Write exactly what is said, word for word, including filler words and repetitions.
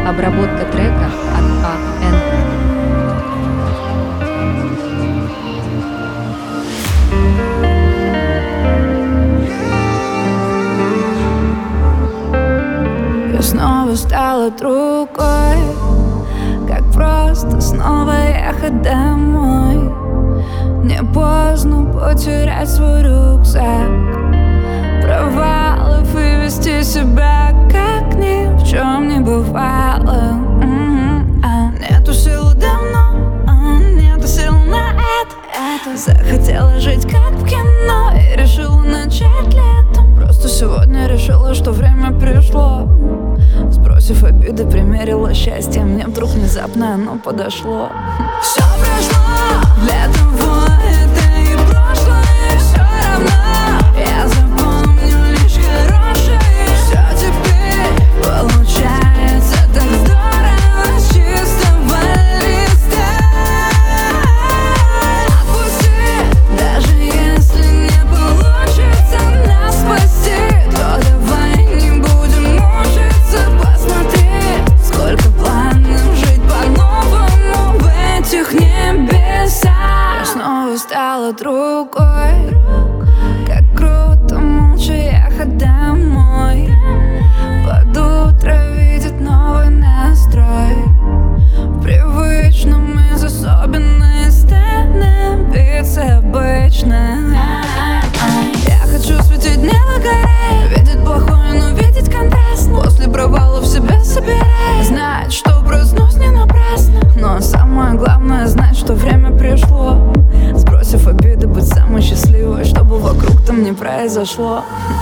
Обработка трека от А Н. Я снова стала другой, как просто снова ехать домой. Не поздно потерять свой рюкзак провалов и вести себя, как ни в чем не бывало. М-м-м, а. Нету сил давно, а, нету сил на это, это. Захотела жить как в кино и решила начать летом. Просто сегодня решила, что время пришло. Сбросив обиды, примерила счастье. Мне вдруг внезапно оно подошло. Все прошло, для того это и прошлое. Все равно я запомню лишь хорошее. Все теперь получается так здорово с чистого листа. Отпусти, даже если не получится нас спасти, то давай не будем мучиться. Посмотри, сколько планов жить по-новому в этих небесах. Я снова стала другой, как круто молча ехать домой. Под утро видеть новый настрой. В привычном из особенной становиться обычно. Я хочу светить небо горей, видеть плохое, но видеть контраст. После провалов себя собирай, знать, что проснусь не напрасно. Но самое главное знать, что время пришло. Сбросив обиды, быть самой счастливой, чтобы вокруг там не произошло.